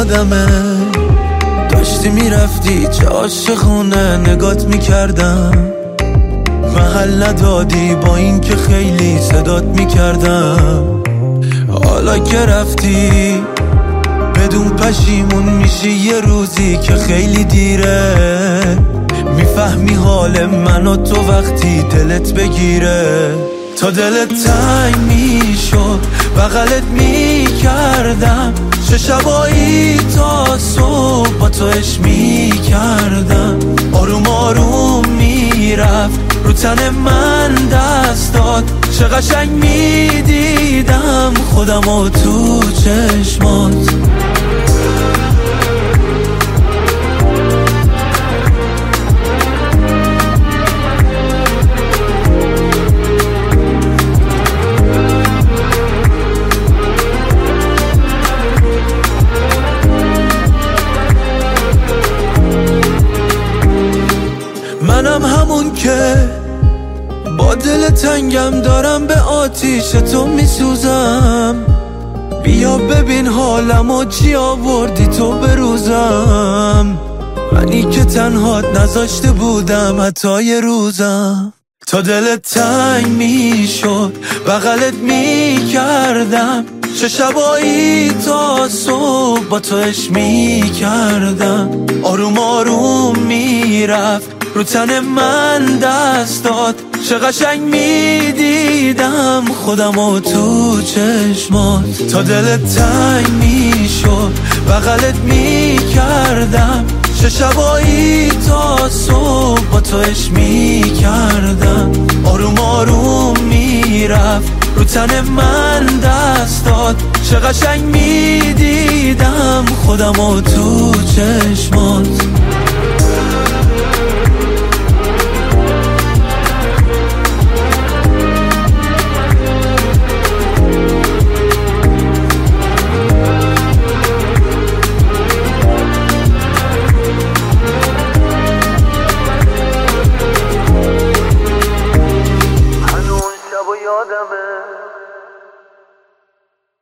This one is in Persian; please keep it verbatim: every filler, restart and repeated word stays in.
یادمه داشتی میرفتی چه عاشقونه نگات میکردم، محل ندادی با این که خیلی صدات میکردم. حالا که رفتی بدون پشیمون میشی یه روزی که خیلی دیره، میفهمی حال من و تو وقتی دلت بگیره. تا دلت تنگ میشد بغلت میکردم، چه شبایی تا صبح با تو عشق میکردم. آروم آروم میرفت رو تن من دست داد، چه قشنگ میدیدم خودم و تو چشمات. منم همون که با دل تنگم دارم به آتیش تو میسوزم. بیا ببین حالم و چی آوردی تو به روزم، منی که تنهات نذاشته بودم حتی یه روزم. تا دلت تنگ میشد بغلت میکردم، چه شبایی تا صبح با تو عشق میکردم. آروم آروم میرفت رو تن من دست داد، چه قشنگ میدیدم خودم و تو چشمات. تا دلت تنگ میشد بغلت میکردم، چه شبایی تا صبح با تو عشق میکردم. آروم آروم میرفت رو تن من دست داد، چه قشنگ میدیدم خودم و تو چشمات.